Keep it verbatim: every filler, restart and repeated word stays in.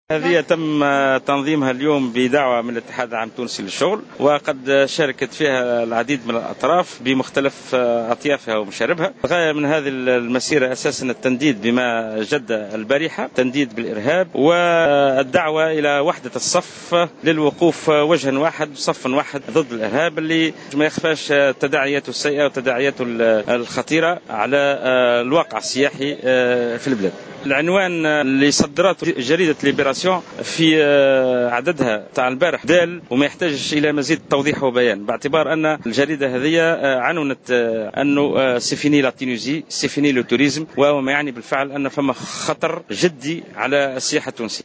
هذه تم تنظيمها اليوم بدعوة من الاتحاد العام التونسي للشغل، وقد شاركت فيها العديد من الأطراف بمختلف أطيافها ومشاربها. الغاية من هذه المسيرة أساسا التنديد بما جد البارحة، تنديد بالإرهاب، والدعوة إلى وحدة الصف للوقوف وجها واحد صف واحد ضد الإرهاب اللي ما يخفاش تداعياته السيئة وتداعياته الخطيرة على الواقع السياحي في البلاد. العنوان اللي صدرته جريدة ليبراسيون في عددها تاع البارح دال وما يحتاجش إلى مزيد توضيح وبيان، باعتبار أن الجريدة هذه عنونت أنه سيفيني لا تونسي، سيفيني لو توريزم، وهو ما يعني بالفعل أن فما خطر جدي على السياحة التونسية.